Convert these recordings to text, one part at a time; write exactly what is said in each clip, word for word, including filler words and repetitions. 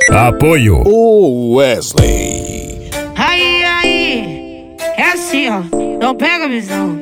Apoio o Wesley. Aí, aí, é assim, ó, não pega a visão.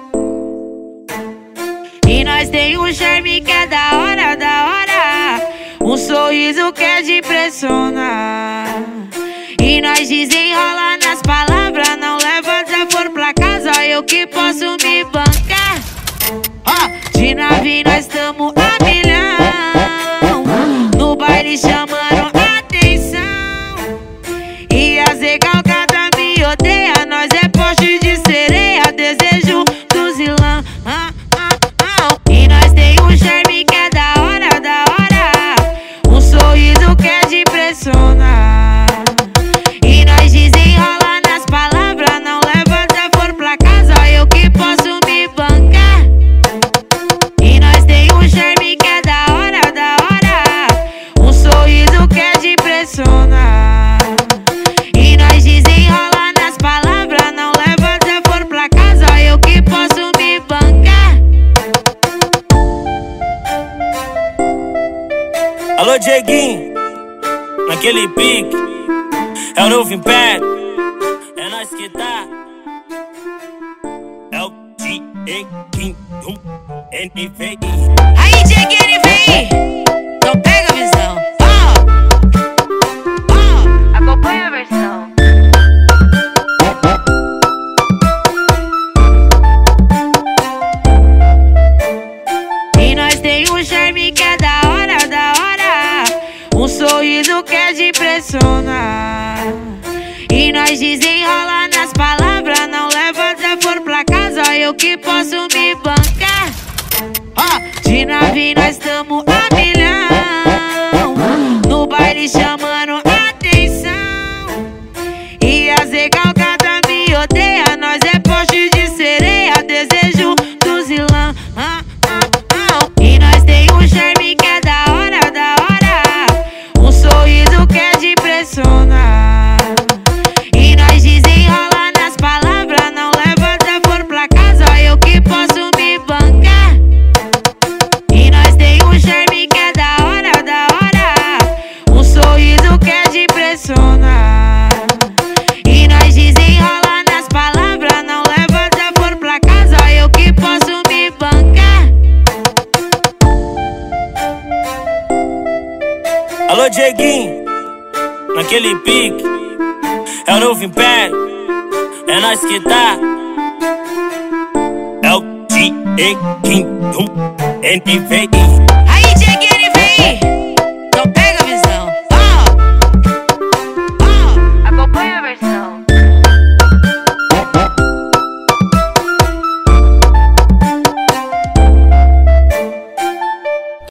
E nós tem um charme que é da hora, da hora, um sorriso que é de impressionar. E nós desenrola nas palavras, não leva desaforo pra casa, eu que posso me bancar. Ó, de nave nós tamo a milhão, no baile chamando atenção. E as recalcadas me odeia, nós é poste de sereia, desejo do zilão. Ah, ah, ah. E nós tem um charme que é da hora, da hora, um sorriso que é de impressionar. E nós desenrola nas palavras, não leva desaforo pra casa, eu que posso me bancar. E nós tem um charme que é da hora, da hora, um sorriso que é de impressionar. E nós desenrola nas palavras, não leva desaforo pra casa, eu que posso me bancar. Alô, Dieguinho, naquele pique, é o novo Império, é nós que tá. É o Dieguinho, N V I. Aí, Dieguinho, N V I, não pega a visão. Ó, ó, acompanha a versão. E nós tem um charme que é da hora, da hora, um sorriso que é de impressionar. E nós desenrola nas palavras, não leva desaforo pra casa, eu que posso me bancar. Ó, de nave nós tamo a milhão, no baile chamando atenção. E as recalcadas me odeia, nós é poste de sereia, desejo do zilão. Ah, ah, ah. E nós tem um charme que é da hora, da hora, um sorriso que é de impressionar. E nós desenrola nas palavras, não leva desaforo pra casa, eu que posso me bancar. E nós tem um charme que é da hora, da hora, um sorriso que é de impressionar. E nós desenrola nas palavras, não leva desaforo pra casa, eu que posso me bancar. Alô, Dieguinho, naquele pique, é o novo Império, é nós que tá. É o Dieguinho, N V I.